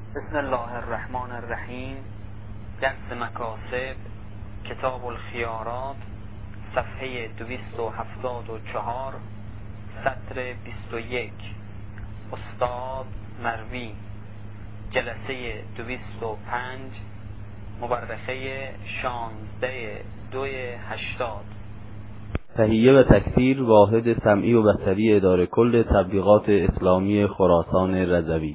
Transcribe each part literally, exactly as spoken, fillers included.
بسم الله الرحمن الرحیم. درس مکاسب، کتاب الخیارات، صفحه دویست و هفتاد و چهار، سطر بیست و یک. استاد مروی، جلسه دویست و پنج، مورخه شانزده دوی هشتاد. تهیه و تکثیر واحد سمعی و بصری اداره کل تبلیغات اسلامی خراسان رضوی.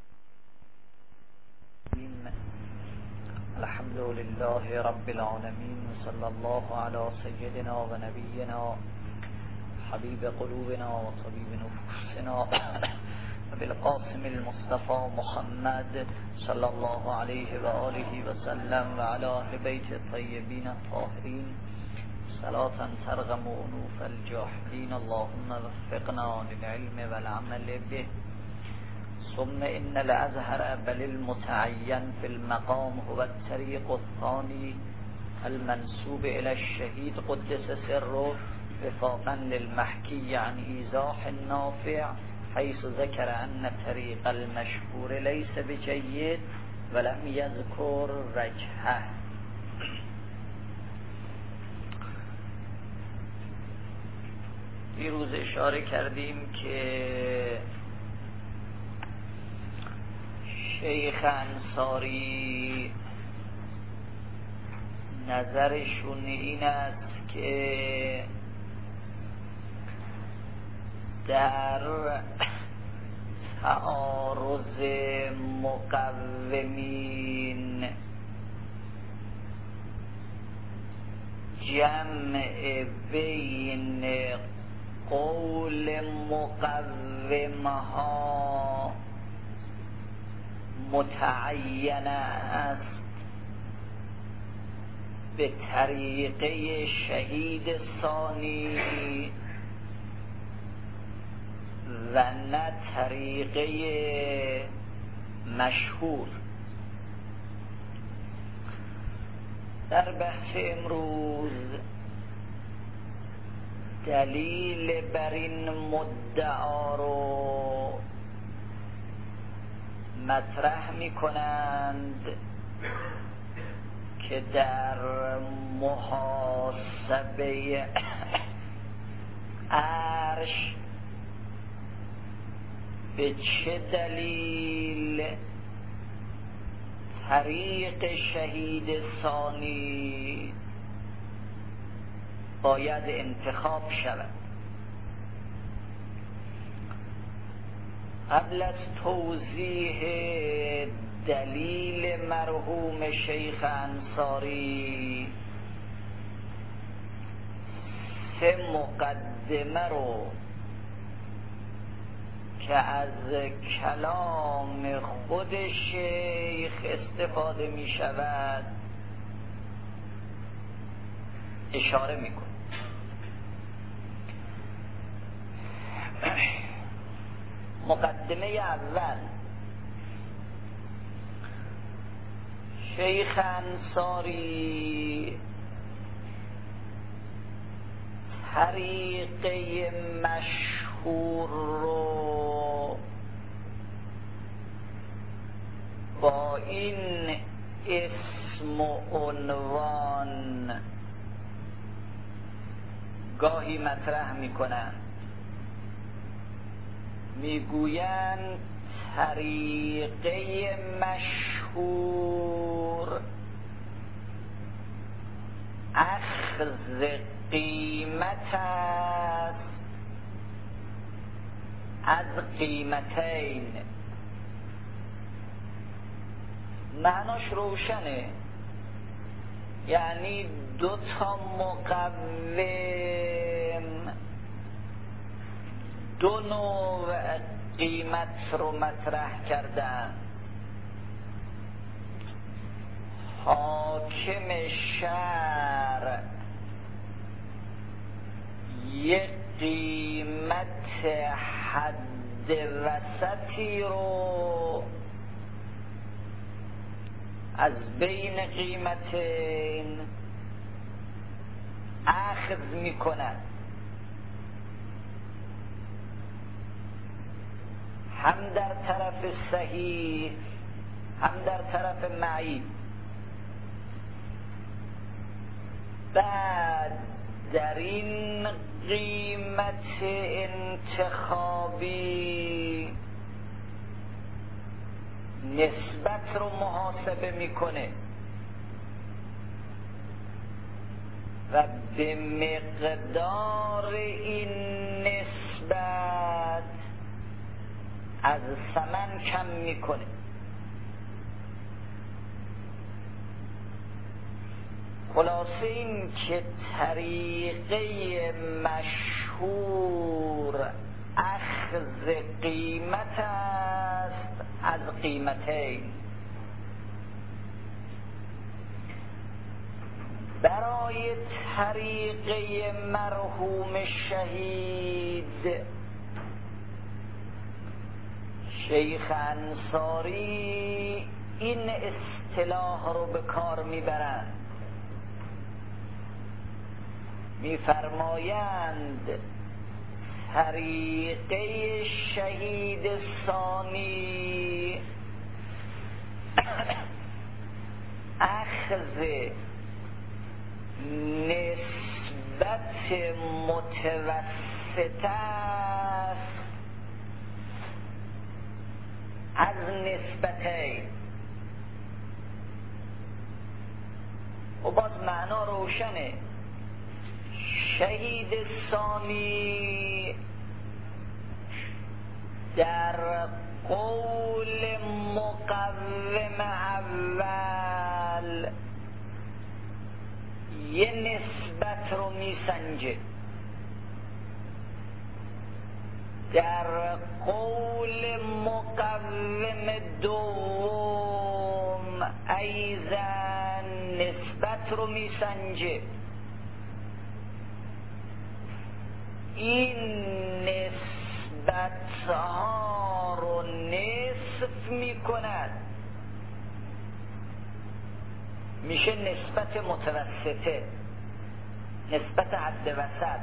الحمد لله رب العالمين، صلی الله علی سیدنا و نبینا حبیب قلوبنا و طبیب نفوسنا و بالقاسم المصطفى محمد صلی الله علیه و آله و سلم و علی اهل بیت الطیبین الطاهرین صلاة ترغم انوف الجاحدین. اللهم وفقنا للعلم والعمل به. ثم ان الازهر بل المتعین في المقام هو الطریق الثانی المنسوب الى الشهید قدس سره وفاقا للمحکی عن ایضاح النافع، حيث ذكر ان طریق المشهور ليس بجید ولم يذكر رجحه. دیروز اشاره کردیم که شیخ انصاری نظرشون این است که در تعارض مقومین جمع بین قول مقومها متعین است به طریقه شهید ثانی و نه طریقه مشهور. در بحث امروز دلیل بر این مدعا رو مطرح می کنند که در محاسبه عرش به چه دلیل طریق شهید ثانی باید انتخاب شود. قبل از توضیح دلیل مرحوم شیخ انصاری سه مقدمه رو که از کلام خود شیخ استفاده می شود اشاره می کنم. مقدمه اول، شیخ انصاری طریقه مشهور رو با این اسم و عنوان گاهی مطرح میکنند، میگویند طریقه مشهور اخذ قیمت است از قیمتین. معناش روشنه، یعنی دو تا مقوم دو نوع قیمت رو مطرح کردن. حاکم شرع یک قیمت حد وسطی رو از بین قیمتین اخذ می کند، هم در طرف صحیح هم در طرف معی. بعد در این قیمت انتخابی نسبت رو محاسبه میکنه و به مقدار این نسبت از ثمن کم میکنه. خلاصه این که طریقه مشهور اخذ قیمت است از قیمتین. برای طریقه مرحوم شهید شیخ انصاری این اصطلاح رو به کار میبرند، میفرمایند طریقه شهید ثانی اخذ نسبت متوسط است از نسبتین. و باز معنا روشنه. شهید ثانی در قول مقوم اول یه نسبت رو میسنجه، در قول مقوم دوم ایضا نسبت رو میسنجه. این نسبت ها رو نصف میکند، میشه نسبت متوسطه، نسبت حد وسط.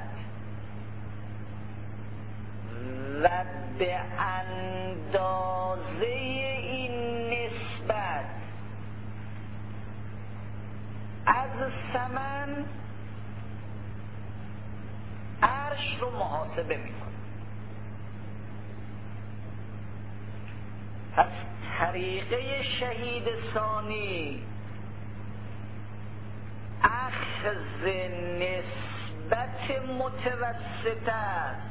و به اندازه این نسبت از ثمن عرش رو محاسبه میکنه. پس طریقه شهید ثانی اخذ نسبت متوسط است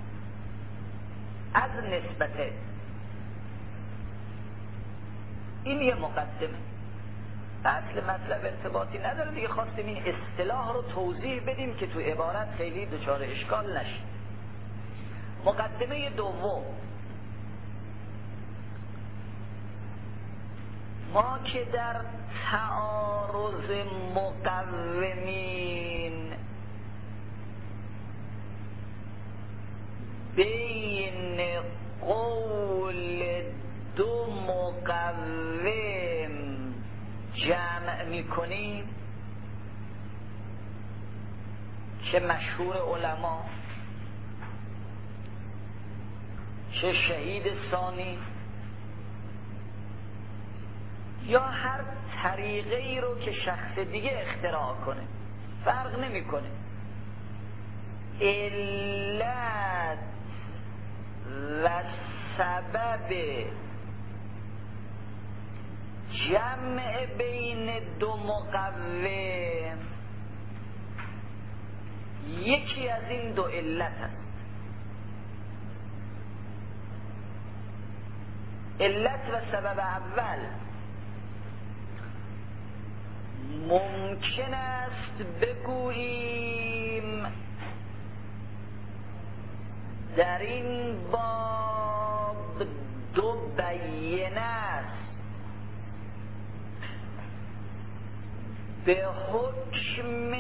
از نسبته. این یه مقدمه، اصل مطلب ارتباطی نداره دیگه. خواستیم این اصطلاح رو توضیح بدیم که تو عبارت خیلی دچار اشکال نشه. مقدمه دوم، ما که در تعارض مقومین بین قول دو مقوم جمع میکنیم، چه مشهور علما چه شهید ثانی یا هر طریقه ای رو که شخص دیگه اختراع کنه، فرق نمیکنه. علت و سبب جمع بین دو مقوم یکی از این دو علت است. علت و سبب اول ممکن است بگوییم در این باب دو بیانه است به حکم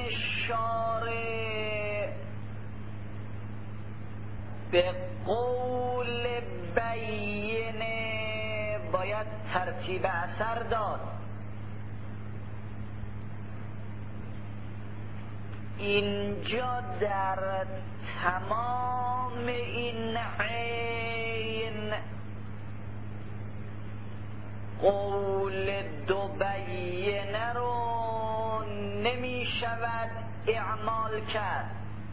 شارع به قول بیانه باید ترتیب اثر داد. اینجا در تمام این عین قول دو بینه رو نمی شود اعمال کرد.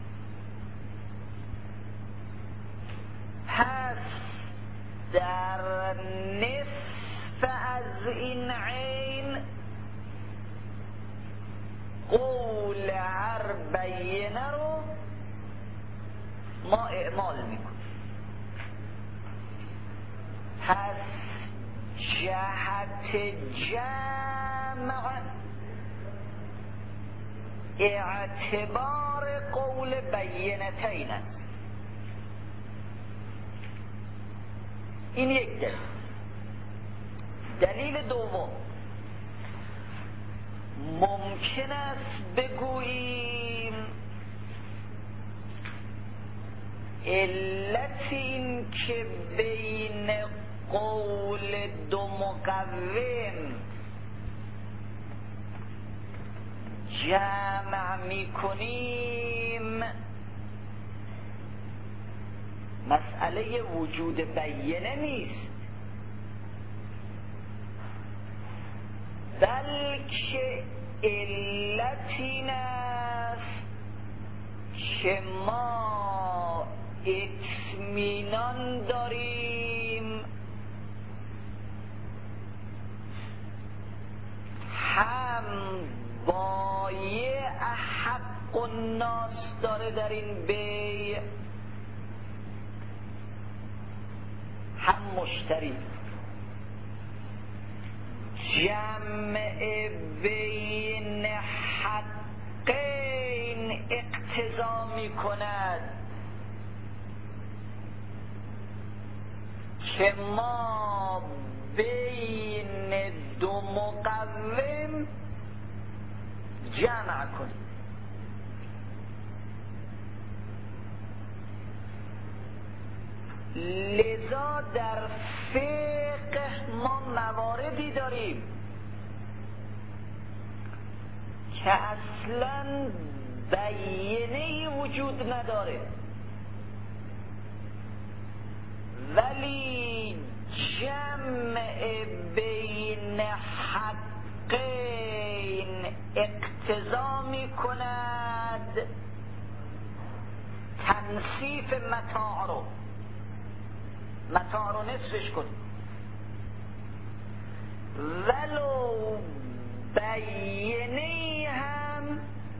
پس در نصف از این عین قول هر بینه رو ما اعمال میکنیم. پس جهت جمع اعتبار قول بینتین است. این یک دلیل. دلیل دوم، ممکن است بگوییم علت این که بین قول دو مقوم جمع می کنیم مسئله وجود بینه نیست، بلکه علت این است که ما اطمینان داریم هم بایع حق الناس داره در این بیع، هم مشتری. جمع بین حقین اقتضا می کند که ما بین دو مقوم جمع کنیم. لذا در فقه ما مواردی داریم که اصلا بینه‌ای وجود نداره، ولی جمع بین حقین اقتضا می کند تنصیف متاع رو متاع رو نصفش کنیم، ولو بینه‌ای هم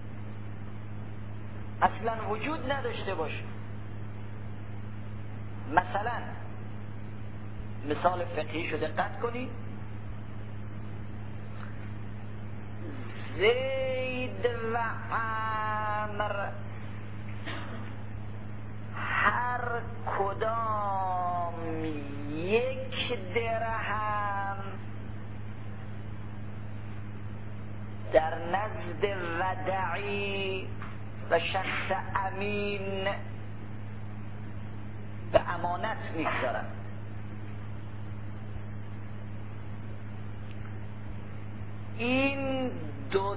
اصلا وجود نداشته باشه. مثلا مثال فقهی شو دقت کنید، زید و عمر هر کدام یک درهم در نزد ودعی و شخص امین به امانت میگذارند. این دو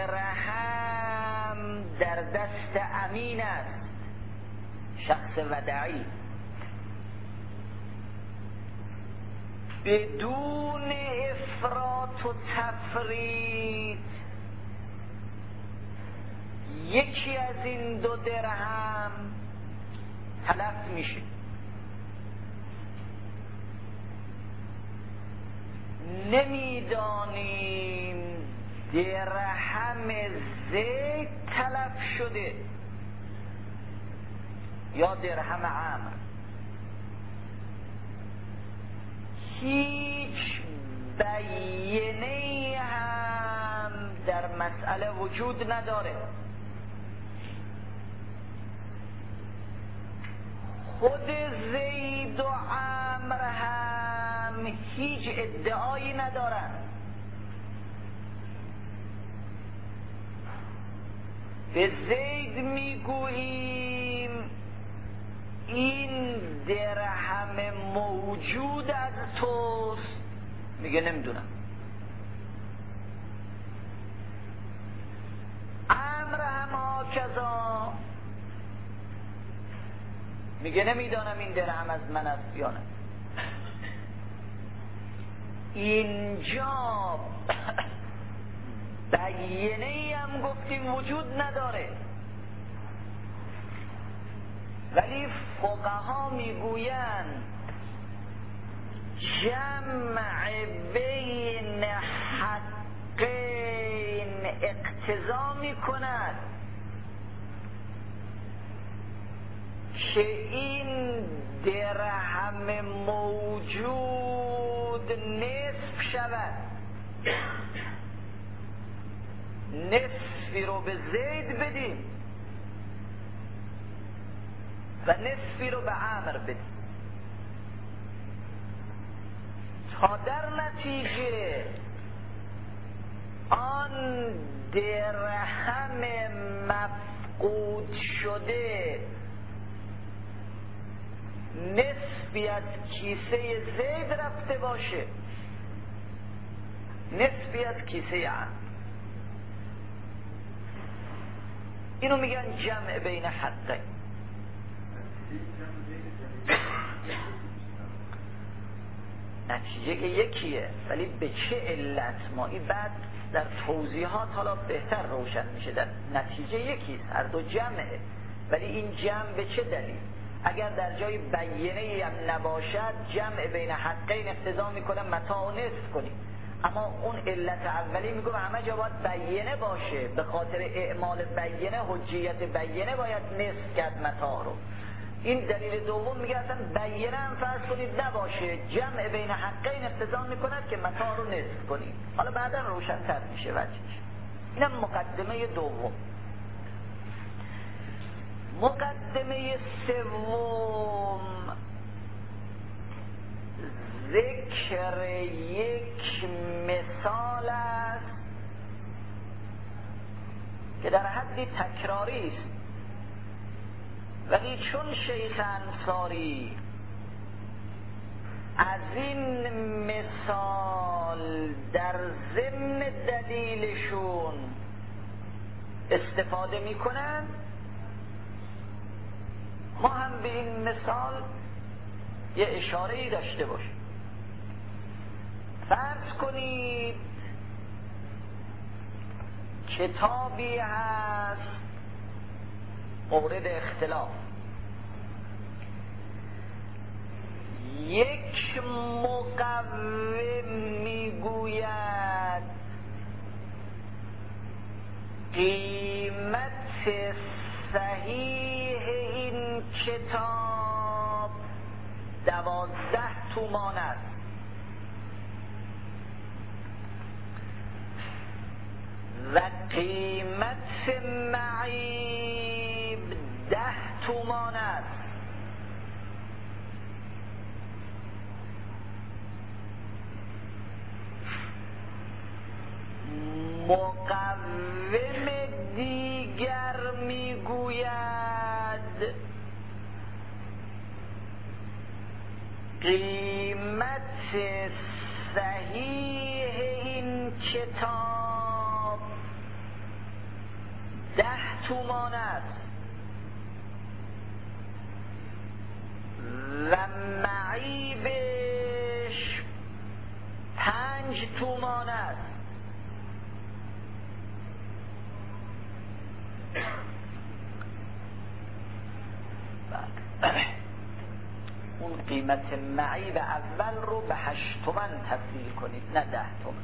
درهم در دست امین است، شخص ودعی، بدون افراط و تفریط یکی از این دو درهم تلف میشه. نمیدانیم درهم زید تلف شده یا درهم عمر، هیچ بیانیه‌ای هم در مسئله وجود نداره. خود زید و عمر هم هیچ ادعایی ندارن، به زید میگوییم این درهم موجود از توست، میگه نمیدونم. عمر هم هاکذا، میگه نمیدانم این درهم از من است یا نه. اینجا بیینه ای هم گفتیم وجود نداره، ولی فقها میگویند جمع بین حقین اقتضا میکند که این درهم موجود نصف شود، نصفی رو به زید بدیم و نصفی رو به عمرو بدیم تا در نتیجه آن درهم مفقود شده نصفی از کیسه زید رفته باشه، نصفی از کیسه عمرو. اینو میگن جمع بین حقین. نتیجه که یکیه، ولی به چه علت ما این بعد در توضیحات حالا بهتر روشن میشه. در نتیجه یکیست، هر دو جمعه، ولی این جمع به چه دلیل؟ اگر در جای بیینه هم نباشد جمع بین حقین اقتضا میکنه متاع نصف کنیم، اما اون علت اولی میگه همه جا باید بیینه باشه، به خاطر اعمال بیینه حجیت بیینه باید نصف کرد متاع رو. این دلیل دوم میگه اصلا بیینه هم فرض کنید نباشه، جمع بین حقین اقتضا میکند که متاع رو نصف کنید. حالا بعدا روشن‌تر میشه وجهش. اینم مقدمه دوم. مقدمه سوم ذکر یک مثال است که در حدی تکراری است، ولی چون شیخ انصاری از این مثال در ضمن دلیلشون استفاده میکنن، ما هم به این مثال یه اشاره‌ای داشته باشیم. فرض کنید کتابی هست مورد اختلاف، یک مقوم میگوید قیمت صحیح این کتاب دوازده تومان است، و قیمت معیب ده تومان است. مقوم دیگر میگوید قیمت صحیح این کتاب ده تومان است و معیبش پنج تومان است. اون قیمت معیب اول رو به هشت تومن تبدیل کنید، نه ده تومن.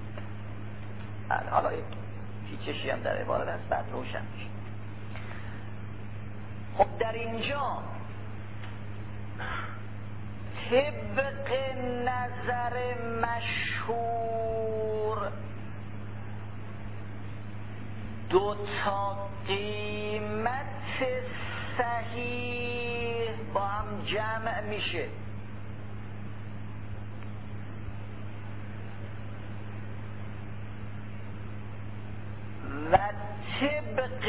حالا پیچشی هم در عبارت هست، بعد روشن میشه. خب در اینجا طبق نظر مشهور دو تا قیمت صحیح با هم جمع میشه. و طبق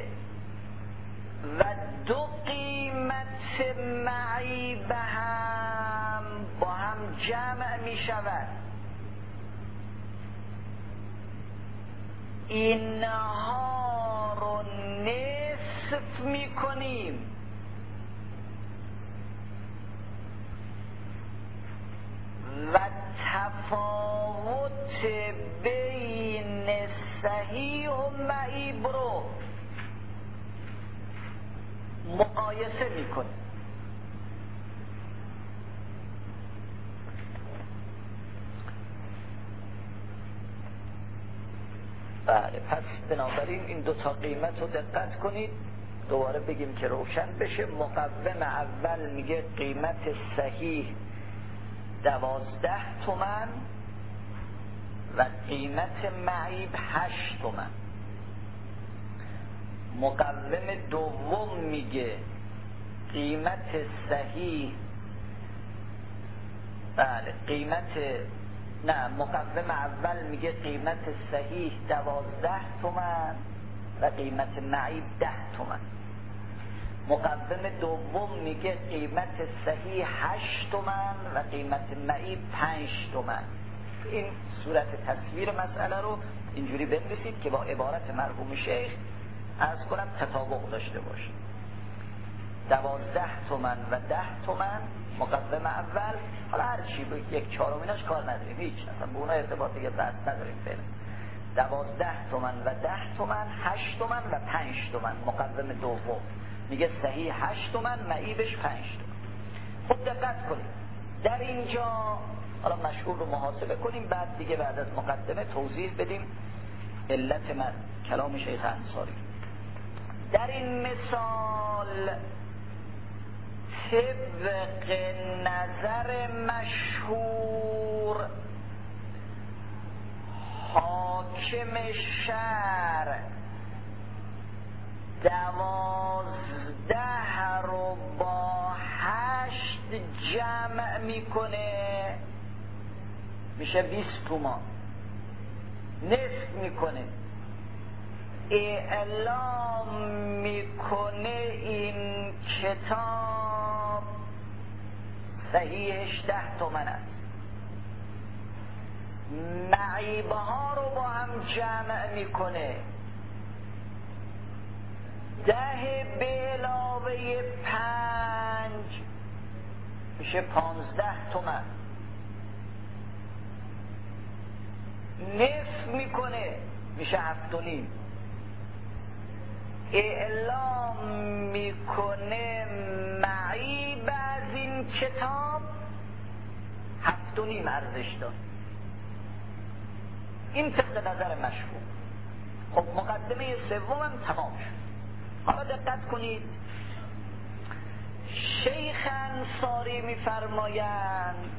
و دو قیمت معیب هم با هم جمع میشود. اینها رو نصف میکنیم و تفاوت بین صحیح و معیب رو مقایسه میکنه. بله، پس بنابراین این دو تا قیمت رو دقت کنید، دوباره بگیم که روشن بشه. مقوم اول میگه قیمت صحیح دوازده تومن و قیمت معیب هشت تومن. مقوم دوم میگه قیمت صحیح بله قیمت نه مقوم اول میگه قیمت صحیح دوازده تومن و قیمت معیب ده تومن. مقوم دوم میگه قیمت صحیح هشت تومن و قیمت معیب پنج تومن. این صورت تصویر مسئله رو اینجوری بنویسید که با عبارت مرحوم شیخ عرض کنم تطابق داشته باشه. دوازده تومن و ده تومن مقوم اول، حالا هر چی به یک چهارمیناش کار نداریم، هیچ اصلا به اونها ارتباط دیگه بحث نداریم فعلا. دوازده تومن و ده تومن، هشت تومن و پنج تومن. مقوم دوم میگه صحیح هشت تومن، معیبش پنج تومن. خب دقت کنید در اینجا، حالا مشهور رو محاسبه کنیم، بعد دیگه بعد از مقدمه توضیح بدیم علت من کلام شیخ انصاری. در این مثال طبق نظر مشهور حاکم شرع دوازده رو با هشت جمع میکنه، میشه بیست تومان. نصف میکنه، اعلام میکنه این کتاب صحیحش ده تومن است. معیبه ها رو با هم جمع میکنه، ده به علاوه پنج میشه پانزده تومن. نصف میکنه میشه هفت و نیم. اعلام میکنه معیب از این کتاب هفت و نیم ارزش داره. این طبق نظر مشهور. خب مقدمه سومم تمام شد. حالا دقت کنید، شیخ انصاری میفرمایند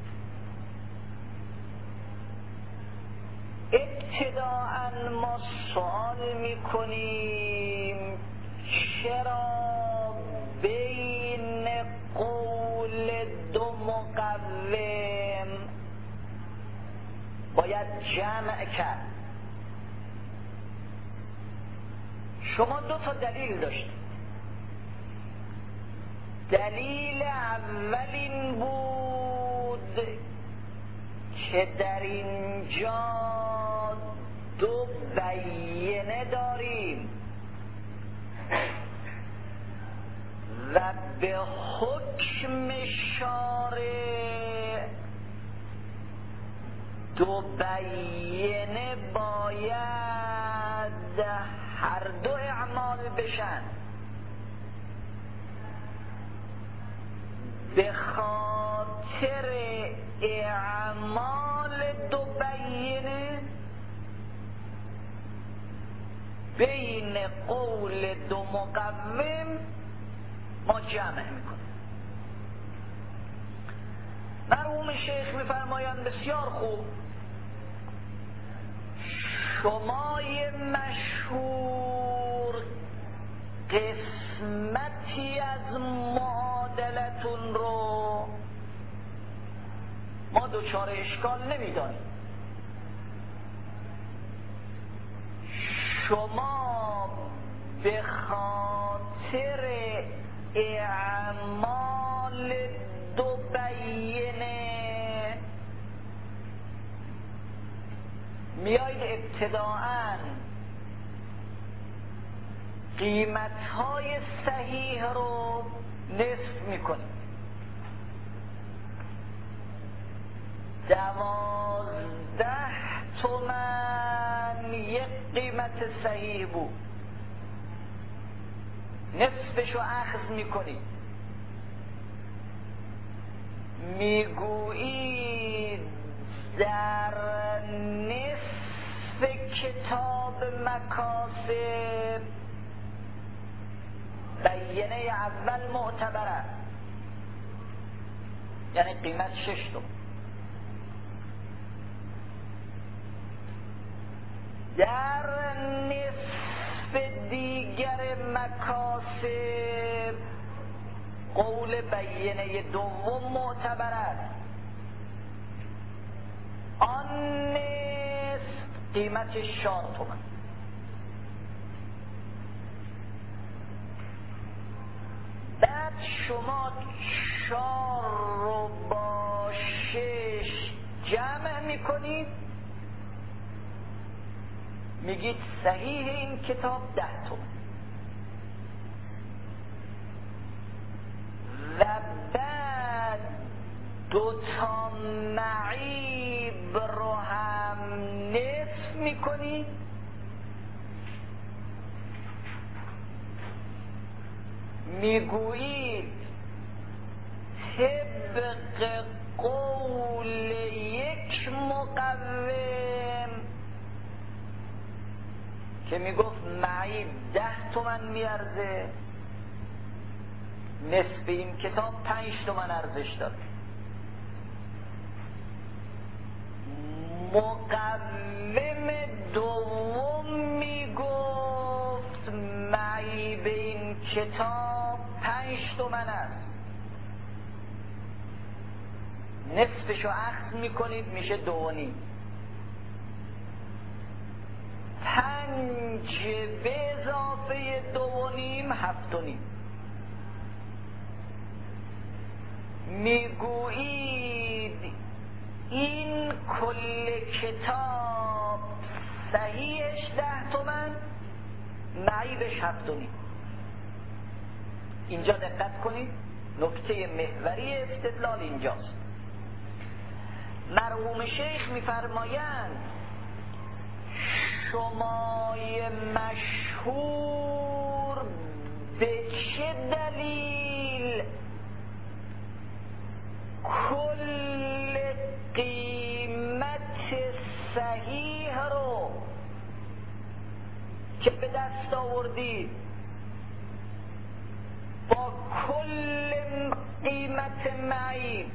ابتداءً ما سوال میکنیم چرا بین قول دو مقوم باید جمع کرد؟ شما دو تا دلیل داشتید. دلیل اول این بود که در اینجا دو بیینه داریم و به حکم شارع دو بیینه باید هر دو اعمال بشن. به خاطر اعمال دو بیینه بین قول دو مقوم ما جمع میکنیم. مرحوم شیخ میفرمایند بسیار خوب، شمای مشهور قسمتی از معادلتون رو ما دوچار اشکال نمیدانیم. شما به خاطر اعمال دو بیینه میایید ابتداءً قیمت‌های صحیح رو نصف میکنید. دوازده تومن یک قیمت صحیح بود، نصفشو اخذ میکنید، میگویید در نصف کتاب مکاسب بیینه اول معتبر است، یعنی قیمت شش تومن. در نصف دیگر مکاسب قول بیینه دوم معتبر است، آن نصف قیمتش چهار تومن. بعد شما چهار رو با شش جمع میکنید، میگید صحیح این کتاب ده تومن. و بعد دوتا معیب رو هم نصف میکنید، میگویید طبق قول یک مقوم که میگفت معیب ده تومن میارزه، نصف این کتاب پنج تومن ارزش داره. مقوم دوم میگفت معیب این کتاب پنج تومن است، نصفشو اخذ میکنید میشه دو و نیم. پنج به اضافه دو و نیم هفت و نیم. میگویید این کل کتاب صحیحش ده تومن، معیبش هفت و نیم. اینجا دقت کنید، نکته محوری استدلال اینجاست. مرحوم شیخ میفرمایند شمای مشهور به چه دلیل کل قیمت صحیح رو که به دست آوردید با کل قیمت معیب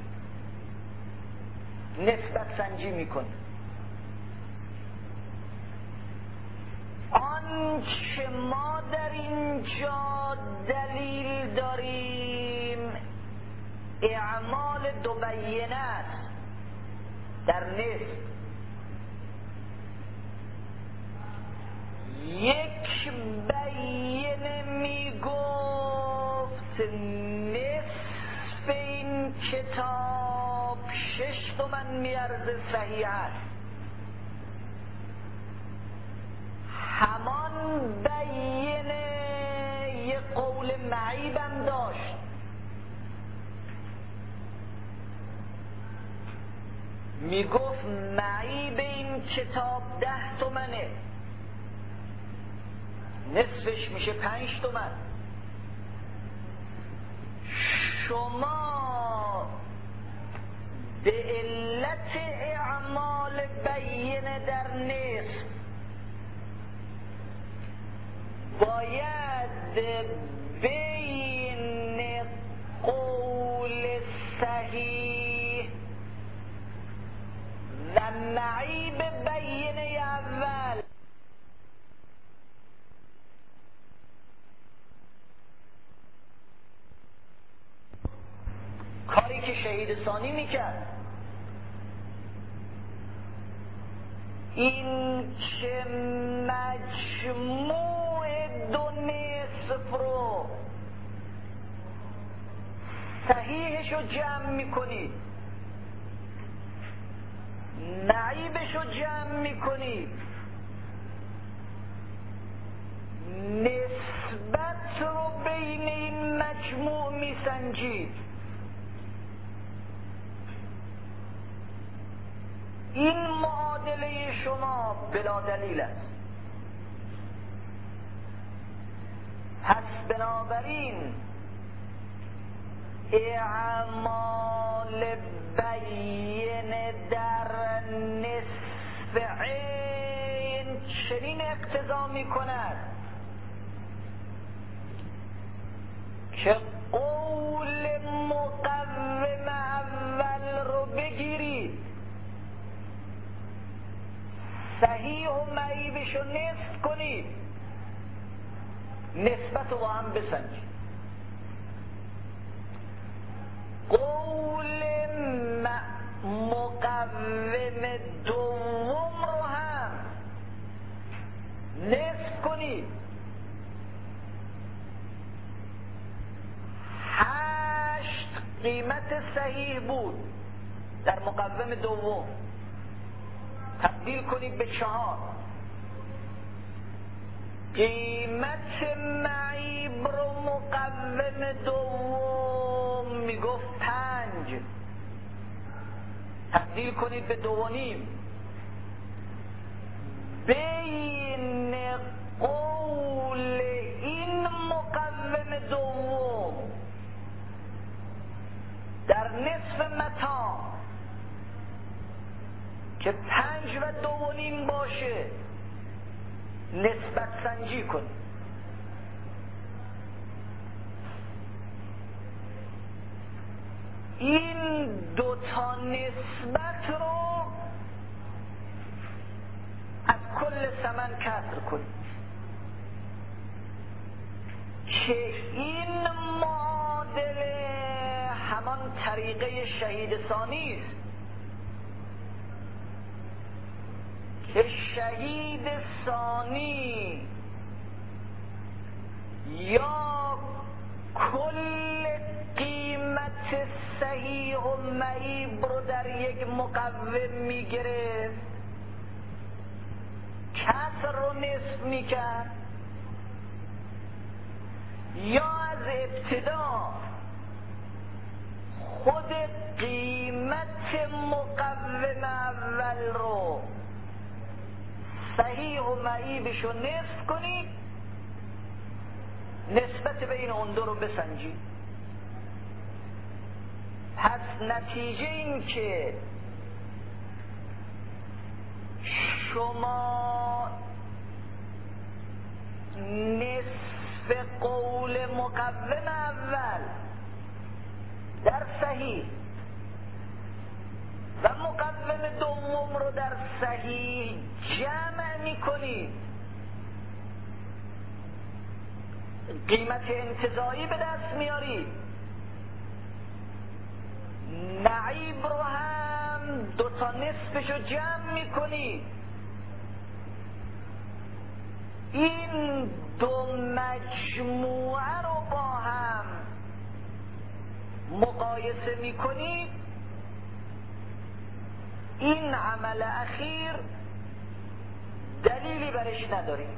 نسبت سنجی میکنید؟ آنچه ما در اینجا دلیل داریم اعمال دو بیینه است در نصف. یک بیینه میگفت نصف این کتاب شش تومن میارزه صحیح است، همان بیینه یه قول معیبم داشت، میگفت معیب این کتاب ده تومنه، نصفش میشه پنج تومن. شما به علت اعمال بیینه در نصف باید بین قول صحیح و معیب بیینه اول کاری که شهید ثانی میکرد، این که مجموع دو نصف رو صحیحش رو جمع میکنید، نعیبش رو جمع میکنید، نسبت رو بین این مجموع میسنجید، این معادله شما بلا دلیل است. پس بنابراین اعمال بین در نصف عین چنین اقتضا می کند که قول مقوم اول رو بگیرید، صحیح و معیبش رو نصف کنید، نسبت رو با هم بسنجید. قول مقوم دوم رو هم نصف کنید، هشت قیمت صحیح بود در مقوم دوم، تبدیل کنید به چهار. قیمت معیب رو مقوم دوم میگفت پنج، تبدیل کنید به دو و نیم. بین قول این مقوم دوم در نصف متا که پنج و دو و نیم باشه نسبت سنجی کن. این دوتا نسبت رو از کل ثمن کسر کن که این معادله همان طریقه شهید ثانی است که شهید ثانی یا کل قیمت صحیح و معیب رو در یک مقوم میگرفت، کسر رو نصف میکرد، یا از ابتدا خود قیمت مقوم اول رو صحیح و معیبش رو نصف کنید، نسبت بین اون دو رو بسنجید. پس نتیجه این که شما نصف قول مقوم اول در صحیح و مقوم دوم رو در صحیح جمع میکنید، قیمت انتزاعی به دست میارید، نعیب رو هم دو تا نصفش رو جمع میکنید، این دو مجموعه رو با هم مقایسه میکنید، این عمل اخیر دلیلی برش نداریم.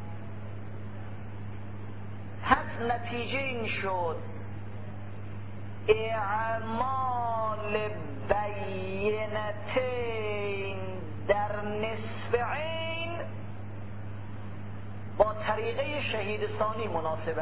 پس نتیجه این شد اعمال بینتین در نصف عین با طریقه شهید ثانی مناسبه.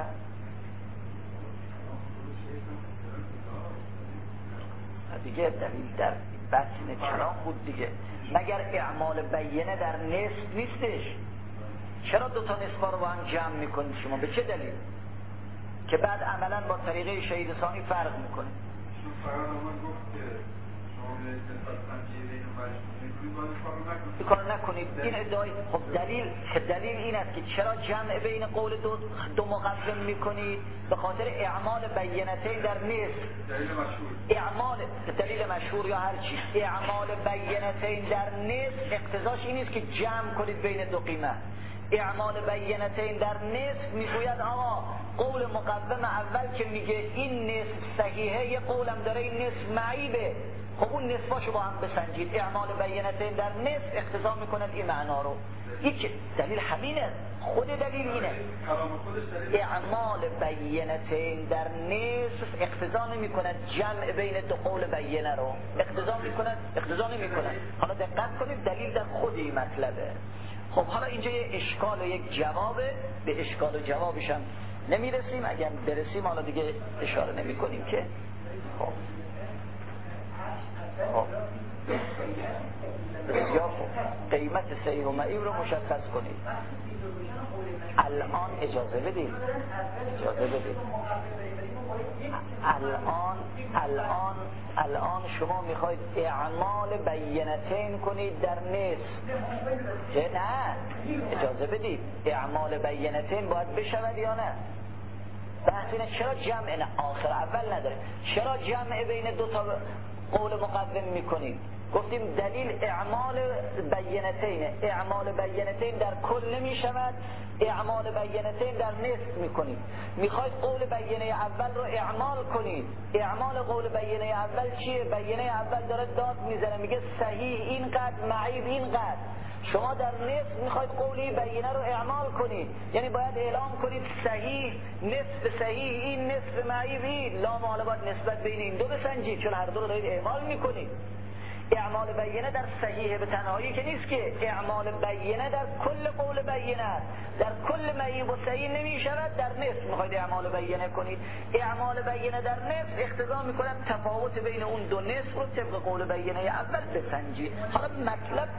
دیگه دلیل در بطن چرا بود دیگه، مگر اعمال بینه در نصف نیستش؟ چرا دو تا نصفا رو با هم جمع میکنید شما؟ به چه دلیل؟ که بعد عملا با طریقه شهید ثانی فرق میکنه. چون فرق آمد گفت که شما به نسبت سنجیده اینو مجموع این کار نکنید. این ادعای خب دلیل که دلیل این است که چرا جمع بین قول دو دو مقوم میکنید؟ به خاطر اعمال بینتین در نصف. دلیل مشهور اعمال دلیل مشهور یا هر چی، اعمال بینتین در نصف اقتضاش این است که جمع کنید بین دو قیمت. اعمال بینتین در نصف میگوید آقا قول مقوم اول که میگه این نصف صحیحه، یه قولم داره این نصف معیبه، خب اون نصفاشو با هم بسنجید. اعمال بینتین در نصف اقتضا میکند این معنا رو. یک دلیل همینه، خود دلیل اینه. اعمال بینتین در نصف اقتضا نمیکند جمع بین دو قول بینه رو، اقتضا میکند اقتضا نمیکند. حالا دقت کنید دلیل در خود این مطلبه. خب حالا اینجا یه اشکال و یک جوابه، به اشکال و جوابش هم نمیرسیم، اگر برسیم حالا دیگه اشاره نمی کنیم که خب خب بسیار خوب، قیمت سیر و معیب رو مشخص کنید. الان اجازه بدید اجازه بدید الان الان الان شما میخواید اعمال بینتین کنید در نصف، چه نه؟ اجازه بدید اعمال بینتین باید بشود یا نه؟ بحث اینه چرا جمع نه آخر اول نداره، چرا جمع بین دو تا قول مقدم میکنید؟ گفتیم دلیل اعمال بینتین، اعمال بینتین در کل نمیشود، اعمال بینتین در نصف میکنید. میخواید قول بینه اول رو اعمال کنید. اعمال قول بینه اول چیه؟ بینه اول داره داد میزنه میگه صحیح اینقدر، معیب اینقدر. شما در نصف میخواید قولی بینه رو اعمال کنید، یعنی باید اعلام کنید صحیح نصف صحیح این نصف معیب این، لا محاله باید نسبت بین این دو بسنجید چون هر دو رو دارید اعمال میکنید. اعمال بینه در صحیح به تنهایی که نیست که، اعمال بینه در کل قول بینه است، در کل معیب و صحیح نمی شود، در نصف میخواید اعمال بینه کنید. اعمال بینه در نصف اقتضا میکنند تفاوت بین اون دو نصف رو طبق قول بینه اول بسنجید. حالا مطلب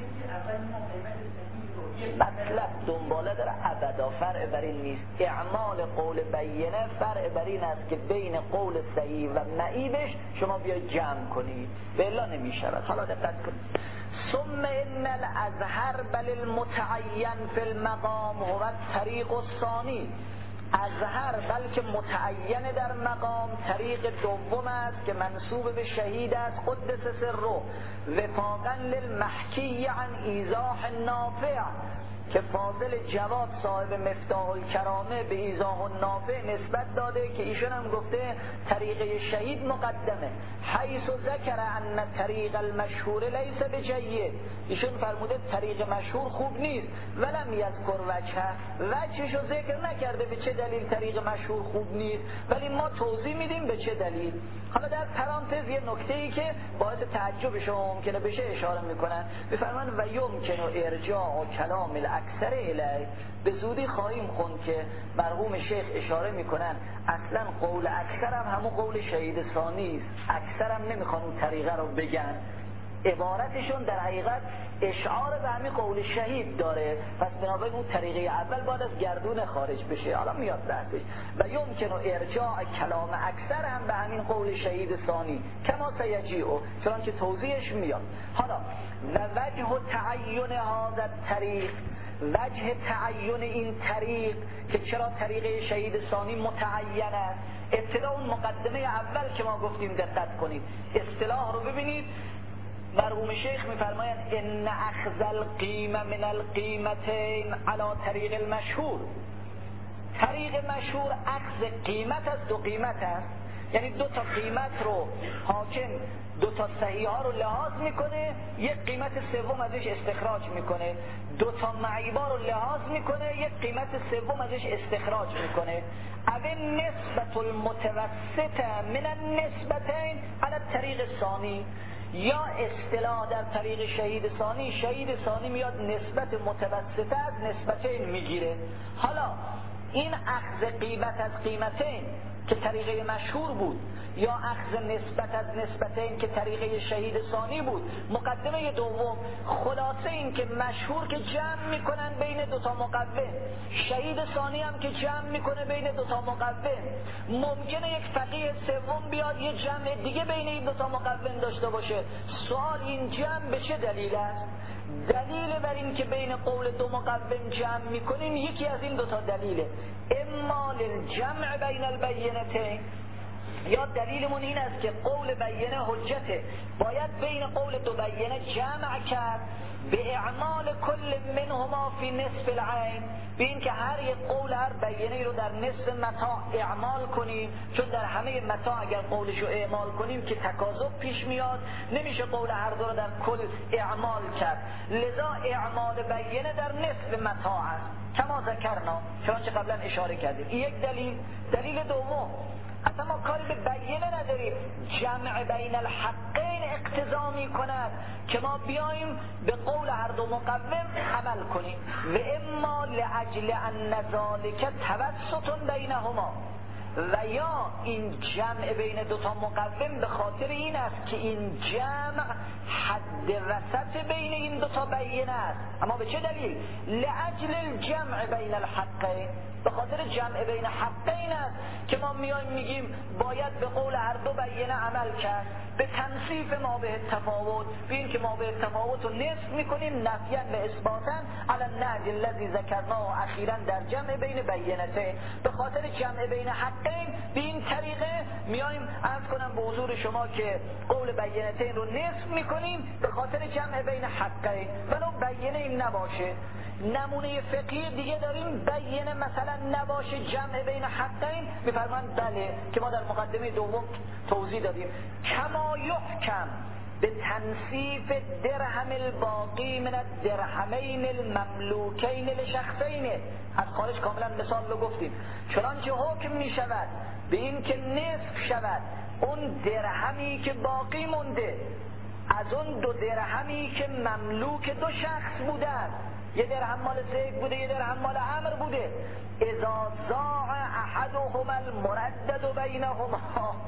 مطلب دنباله داره ابدا، فرع بر این نیست. اعمال قول بینه فرع بر این است که بین قول صحیح و معیبش شما بیاید جمع کنید، به الا نمی شود. حالا دقت کنید. ثم ان الازهر بل المتعین فی المقام هو الطریق الثانی. ازهر بلکه متعین در مقام طریق دوم است که منسوب به شهید است قدس سره، وفاقا للمحکی عن ایضاح النافع، که فاضل جواد صاحب مفتاح الکرامه به ایضاح النافع نسبت داده که ایشون هم گفته طریق شهید مقدمه، حیث ذکر ان طریق المشهور لیس بجید. ایشون فرموده طریق مشهور خوب نیست، ولم یذکر وجهه، وجهشو ذکر نکرده به چه دلیل طریق مشهور خوب نیست، ولی ما توضیح میدیم به چه دلیل. حالا در پرانتز یه نکته‌ای که باعث تعجب شما ممکنه بشه اشاره میکنن، میفرمان و یمکن ارجاع کلام الاکثر الیه. به زودی خواهیم خوند که مرحوم شیخ اشاره میکنن اصلا قول اکثر هم همون قول شهید ثانی است، اکثر هم نمیخوان اون طریقه رو بگن، عبارتشون در حقیقت اشعار به همین قول شهید داره، پس بنابراین اون طریقه اول باید از گردون خارج بشه. حالا میاد بحثش. و یمکن ارجاع کلام اکثر هم به همین قول شهید ثانی کما سیجیعو، چنانچه توضیحش میاد. حالا و وجه تعین هذا الطریق، وجه تعین این طریق که چرا طریقه شهید ثانی متعین است. ابتدا اون مقدمه اول که ما گفتیم دقت کنید، اصطلاح رو ببینید. مرحوم شیخ میفرمایند ان اخذ القیمه من القیمتین علی طریق المشهور. طریق مشهور اخذ قیمت از دو قیمت است، یعنی دو تا قیمت رو حاکم دو تا صحیح ها رو لحاظ میکنه، یک قیمت سوم ازش استخراج میکنه، دو تا معیبا رو لحاظ میکنه، یک قیمت سوم ازش استخراج میکنه. اول نسبت المتوسطه من النسبتین علی طریق ثانی، یا اصطلاح در طریق شهید ثانی، شهید ثانی میاد نسبت متوسطه از نسبتین میگیره. حالا این اخذ قیمت از قیمتین که طریقه مشهور بود، یا اخذ نسبت از نسبتین که طریقه شهید ثانی بود، مقدمه دوم. خلاصه این که مشهور که جمع میکنن بین دوتا مقدم، شهید ثانی هم که جمع میکنه بین دوتا مقدم. ممکنه یک فقیه سوم بیاد یه جمع دیگه بین این دوتا مقدم داشته باشه. سوال این جمع به چه دلیل است؟ دلیل بر این که بین قول دو مقدم جمع میکنیم یکی از این دوتا دلیله، اما للجمع بین البینتین، یا دلیلمون این است که قول بینه حجته، باید بین قول دو بینه جمع کرد به اعمال کل منهما فی نصف العین، بین که هر یک قول هر بیانه رو در نصف متاع اعمال کنیم، چون در همه متاع اگر قولش رو اعمال کنیم که تکاذب پیش میاد، نمیشه قول هر دو رو در کل اعمال کرد، لذا اعمال بیانه در نصف متاع است کما ذکرنا، چنانچه قبلا اشاره کردیم. این یک دلیل. دلیل دوم، اصلا ما کاری به بیانه نداریم، جمع بین الحقین اقتضا می کند که ما بیاییم به قول هر دو مقوم عمل کنیم. و اما لعجل ان ذلک توسط بینهما، و یا این جمع بین دوتا مقوم به خاطر این است که این جمع حد وسط بین این دوتا بیانه است. اما به چه دلیل؟ لعجل الجمع بین الحقین، به خاطر جمع بین حقین است که ما میایم میگیم باید به قول هر دو بیانه عمل کرد، به تنصیف ما به تفاوت، به این که ما به تفاوت رو نصف میکنیم نفیاً و اثباتاً علی النهج الذی ذکرناه اخیراً در جمع بین بیانتین، به خاطر جمع بین حقین به این طریقه میایم عرض کنم به حضور شما که قول بیانتین رو نصف میکنیم به خاطر جمع بین حقین، ولو بیانه این نباشه. نمونه فقهی دیگه داریم بیانه مثلا نباشه جمع بین حقین، میفرمایند بله که ما در مقدمه دوم توضیح دادیم، کما یحکم به تنصیف درهم الباقی من الدرهمین المملوکین لشخصین، از خارج کاملا مثال رو گفتیم، چنانچه حکم می شود به این که نصف شود اون درهمی که باقی مونده از اون دو درهمی که مملوک دو شخص بودن، یه درهم مال زید بوده یه درهم مال عمرو بوده، اذا ضاع احدهما المردد بینهما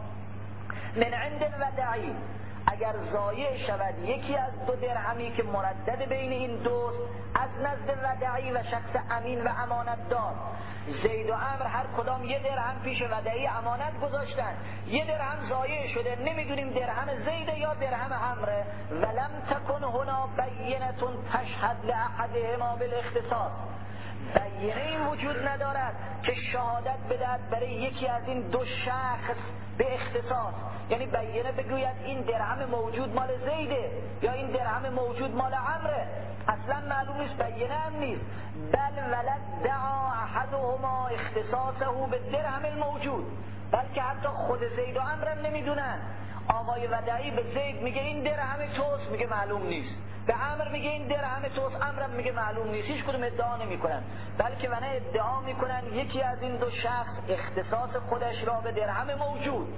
من عند الودعی، اگر ضایع شود یکی از دو درهمی که مردد بین این دوست از نزد ودعی و شخص امین و امانت دار، زید و عمرو هر کدام یه درهم پیش ودعی امانت گذاشتن، یه درهم ضایع شده، نمیدونیم درهم زید یا درهم عمرو، ولم تکن هنا بینه تشهد لاحدهما بالاختصاص، بیانه این وجود ندارد که شهادت بدهد برای یکی از این دو شخص به اختصاص، یعنی بیانه بگوید این درهم موجود مال زیده یا این درهم موجود مال عمره، اصلا معلوم نیست، بیانه هم نیست، بل ولد دعا احدهما اختصاصه به درهم الموجود، بلکه حتی خود زید و عمرو هم نمیدونن. آقای ودعی به زید میگه این درهم توست، میگه معلوم نیست، به عمرو میگه این درهم توست، عمرو میگه معلوم نیست، هیچ کدوم ادعا نمیکنن، بلکه ونه ادعا میکنن یکی از این دو شخص اختصاص خودش را به درهم موجود،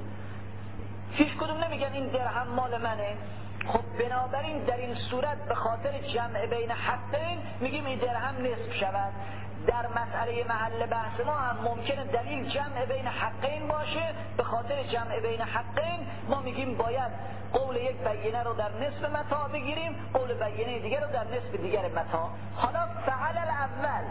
هیچ کدوم نمیگن این درهم مال منه. خب بنابراین در این صورت به خاطر جمع بین حقین میگیم این درهم نصف شود. در مسئله محل بحث ما هم ممکنه دلیل جمع بین حقین باشه، به خاطر جمع بین حقین ما میگیم باید قول یک بیانه رو در نصف متاع بگیریم، قول بیانه دیگر رو در نصف دیگر متاع. حالا فعل الاول،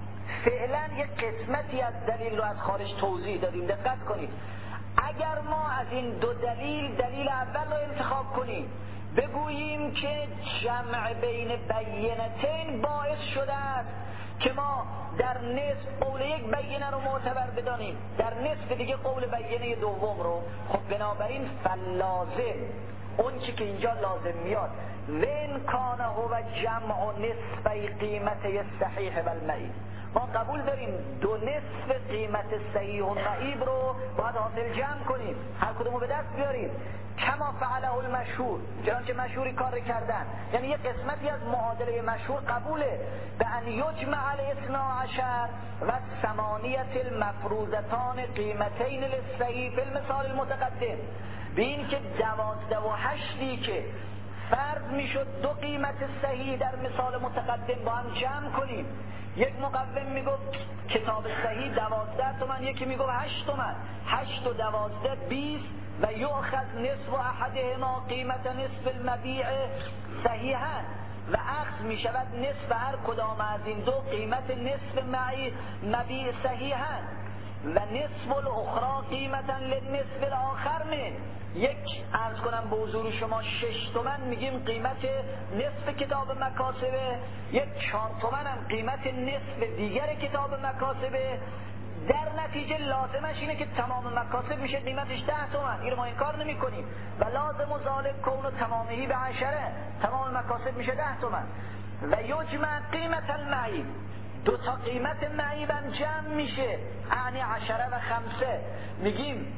فعلا یک قسمتی از دلیل رو از خارج توضیح دادیم، دقت کنید. اگر ما از این دو دلیل دلیل اول رو انتخاب کنیم، بگوییم که جمع بین بیانتین باعث شده است که ما در نصف قول یک بیانه رو معتبر بدانیم، در نصف دیگه قول بیانه دوم رو، خب بنابراین فلازم اون چی که اینجا لازم میاد وین کانه و جمع نصفی قیمت صحیح و المعیب، ما قبول داریم دو نصف قیمت صحیح و معیب رو باید حاصل جمع کنیم، هر کدومو به دست بیاریم، کما فعله المشهور، چنانچه مشهوری کار کردن، یعنی یک قسمتی از معادله مشهور قبوله، به ان یجمع الاثنا عشر و ثمانیت المفروضتان قیمتین للصحیح فی المثال المتقدم، به این که دوازده و هشتی که فرض میشد دو قیمت صحیح در مثال متقدم با هم جمع کنیم، یک مقوم میگفت کتاب صحیح دوازده تومن، یکی میگفت هشت تومن، هشت و دوازده بیست، و یؤخذ نصف احدهما قیمت نصف المبیع صحیحا، و اخذ می شود نصف هر کدام از این دو قیمت نصف مبیع صحیحا، و نصف الاخرى قیمتا للنصف الاخر من، یک عرض کنم به حضور شما شش تومن میگیم قیمت نصف کتاب مکاسبه، یک چهار تومن هم قیمت نصف دیگر کتاب مکاسبه، در نتیجه لازمش اینه که تمام مکاسب میشه قیمتش ده تومن، این ما این کار نمی کنیم، و لازم و ظالم کون و تمامهی به عشره، تمام مکاسب میشه ده تومن، و یجمع قیمت المعیب، دو تا قیمت معیبم جمع میشه، یعنی عشره و خمسه. میگیم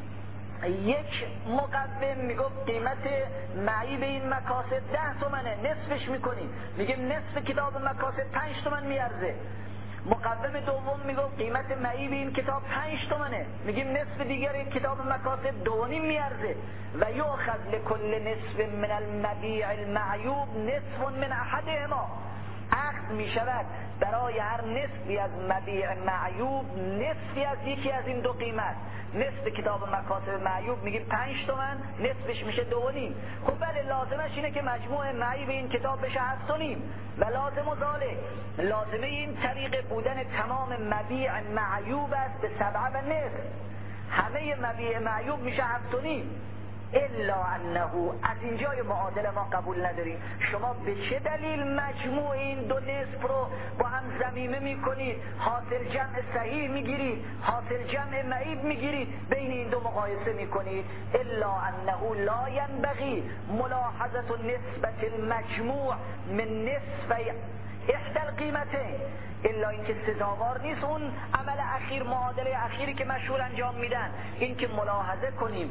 یک مقوم میگفت قیمت معیب این مکاسب ده تومنه، نصفش میکنیم، میگیم نصف کتاب مکاسب پنج تومن میارزه. مقوم دوم میگفت قیمت معیب این کتاب پنج تومنه، میگیم نصف دیگر کتاب مکاسب دو و نیم میارزه. و یؤخذ لکل نصف من المبیع المعیوب نصف من احدهما، عقد می شود برای هر نصفی از مبیع معیوب نصفی از یکی از این دو قیمت. نصف کتاب مکاسب معیوب میگیم پنج تومن، نصفش میشه دو و نیم. خب بله لازمش اینه که مجموع معیب این کتاب بشه هفت و نیم و لازم و ذالک، لازمه این طریق بودن تمام مبیع معیوب است به سبعه و نصف. همه مبیع معیوب میشه هفت و نیم، الا انه از اینجای معادله ما قبول نداریم. شما به چه دلیل مجموع این دو نصف رو با هم ضمیمه میکنید، حاصل جمع صحیح میگیرید، حاصل جمع معیب میگیرید، بین این دو مقایسه میکنید؟ الا انه لا ينبغي ملاحظه نسبت المجموع من نصف احدى القیمتین، الا اینکه سزاوار نیست اون عمل اخیر، معادله اخیری که مشهور انجام میدن، این که ملاحظه کنیم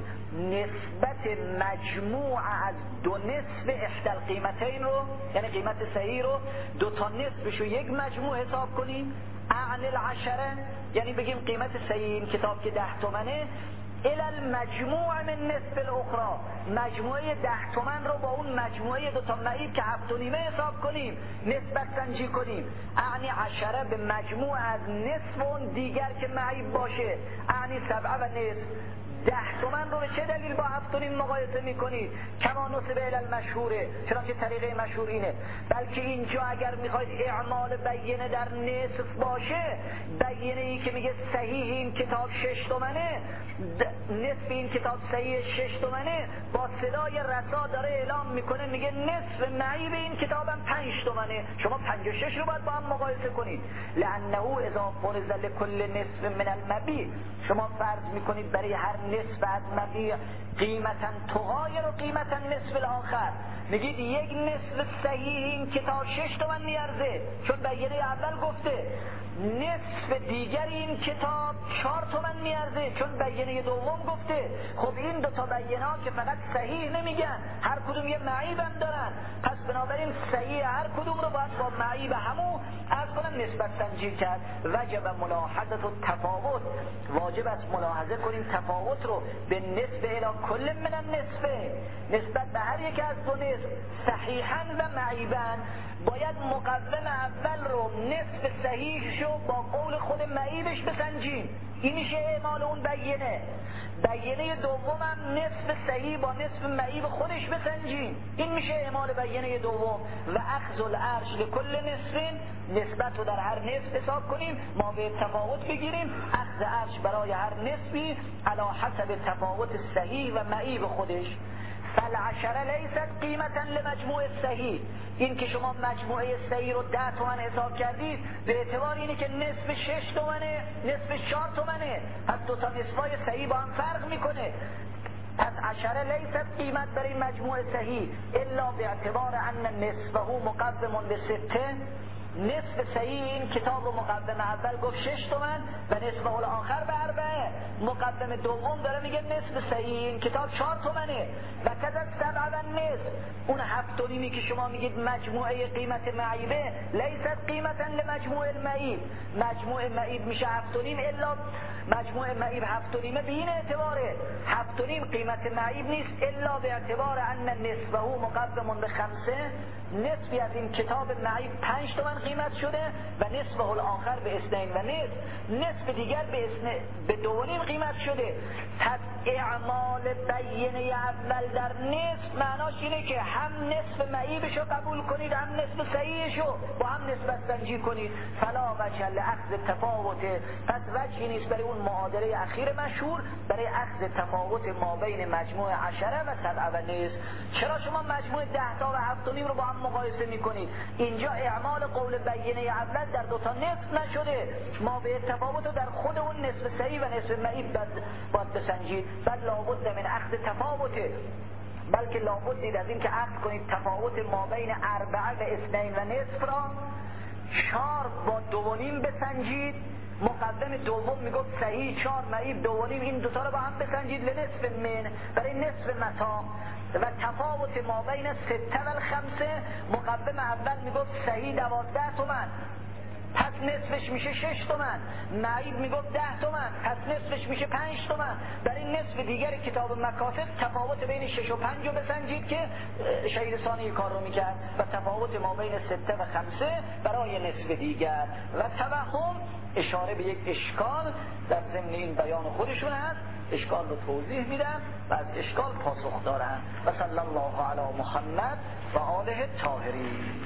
نسبت مجموع از دو نصف احدى القیمتین رو، یعنی قیمت صحیح رو دو تا نصفش رو یک مجموع حساب کنیم، اعن العشره، یعنی بگیم قیمت صحیح این کتاب که ده تومنه، الى المجموع من نصف الاخرى، مجموعه ده تومن رو با اون مجموعه دو تا معیب که هفت و نیمه حساب کنیم، نسبت سنجی کنیم. اعنی عشره به مجموع از نصف اون دیگر که معیب باشه، اعنی سبعه و نصف. ده تومن رو به چه دلیل با هفت و نیم مقایسه میکنید؟ کما نصب الی المشهوره، چنانچه طریقه مشهور اینه. بلکه اینجا اگر میخواید اعمال بینه در نصف باشه، بینه ای که میگه صحیح این کتاب شش تومنه، نصف این کتاب صحیح شش تومنه، با صدای رسا داره اعلام میکنه میگه نصف معیب این کتابم پنج تومنه، شما پنج و شش رو باید با هم مقایسه کنید. لانه اذا فرض لكل نصف من المبیع، شما فرض میکنید برای هر نصف از مبیع قیمتا تغایر و قیمتا نصف الاخر، میگید یک نصف صحیح این کتاب شش تومن میارزه چون بیانه اول گفته، نصف دیگر این کتاب چهار تومن میارزه چون بیانه دوم گفته. خب این دو تا بیانه ها که فقط صحیح نمیگن، هر کدوم یه معیب هم دارن، پس بنابراین صحیح هر کدوم رو باید با معیب همو از کنم نسبت سنجی کرد. وجب ملاحظه و تفاوت، واجب است ملاحظه کنیم تفاوت رو به نسبه الی کل من النصف، نسبت به هر یک از دو نصف صحیحا و معیبا. باید مقوم اول رو نصف صحیحش رو با قول خود معیبش بسنجیم، این میشه اعمال اون بیانه. بیانه دوم هم نصف صحیح با نصف معیب خودش بسنجیم، این میشه اعمال بیانه دوم. و اخذ العرش لکل نصفین، نسبت رو در هر نصف حساب کنیم، ما به تفاوت بگیریم، اخذ عرش برای هر نصفی علی حسب تفاوت صحیح و معیب خودش. فالعشره لیست قیمتا لمجموع صحیح، این که شما مجموعه صحیح رو ده تومن حساب کردید به اعتبار اینه که نصف شش تومنه، نصف چهار تومنه، پس دو تا نصفای صحیح با هم فرق میکنه. پس عشره لیست قیمت برای مجموع صحیح الا به اعتبار ان نصفه مقوم به سته، نصف صحیح این کتاب رو مقدم اول گفت شش تومن و نصف الاخر به اربعه، مقدم دوم داره میگه نصف صحیح این کتاب چهار تومنه و کذا سبع و نصف. اون هفت و نیمی که شما میگید مجموعه قیمت معیبه لیست قیمتا لمجموع المعیب، مجموع معیب میشه هفت و نیم، الا مجموع معیب هفت و نیمه به این اعتباره، هفت و نیم قیمت معیب نیست الا به اعتبار ان نصفه مقدم به خمسه، نصفی از این کتاب معیب پنج تومن قیمت شده و نصف الاخر به اثنین و نصف، نصف دیگر به اثنین به دو و نیم قیمت شده. پس اعمال بیانه اول در نصف معناش اینه که هم نصف معیبشو قبول کنید هم نصف صحیحشو با هم نسبت سنجی کنید. فلا وجه لاخذ تفاوت، پس وجهی نیست برای اون معادله اخیر مشهور برای اخذ تفاوت ما بین مجموع عشره و سبعه و نصف. چرا شما مجموع ده تا و هفت و نیم رو با هم مقایسه میکنید؟ اینجا اعمال قول بیانه اول در دو تا نصف نشده، ما به تفاوت در خود اون نصف صحیح و نصف معیب باید بسنجید. بل لابد من اخذ تفاوت بلکه لابد دید از این که عقل کنید تفاوت ما بین اربعه و اثنین و نصف را چهار با دو و نیم بسنجید. مقدم دوم میگفت صحیح، چهار نعیب دو و نیم، این دوتا رو با هم بسنجید لنصف من، برای نصف متا. و تفاوت ما بین سته و الخمسه، مقدم اول میگفت صحیح دوازده تومن، پس نصفش میشه شش تومن. نعیب میگفت ده تومن، پس نصفش میشه پنج تومن. برای نصف دیگر کتاب مکاسب تفاوت بین شش و پنج رو بسنجید که شهید ثانی کار رو میکرد، و تفاوت ما بین سته و خمسه برای نصف دیگر. و توهم اشاره به یک اشکال در ضمن این بیان خودشون هست، اشکال رو توضیح میدن و از اشکال پاسخ دارن. و صلی الله علی محمد و آله طاهرین.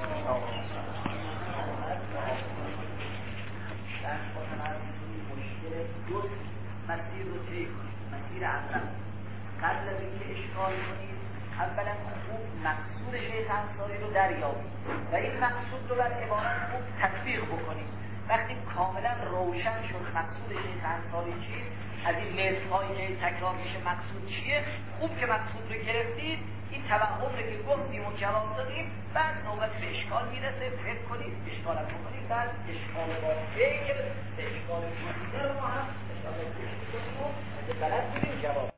مشکل دو مسیر رو طی کنید. مسیر اول قبل از اینکه اشکال کنید اولا خوب مقصود شیخ انصاری رو دریابید و این مقصود رو بر عبارت خوب تطبیق بکنید. وقتی کاملا روشن شد مقصود شیخ انصاری چیست، از این مثالهایی که تکرار میشه مقصود چیه، خوب که مقصود رو گرفتید، این توهم که گفتیم و جواب دادیم، بعد نوبت به اشکال میرسه، فکر کنید، اشکال هم بکنید، بعد اشکال با فکر به اشکال گذیده رو ما هم اشکال رو کنید و اگه بلد بودیم جواب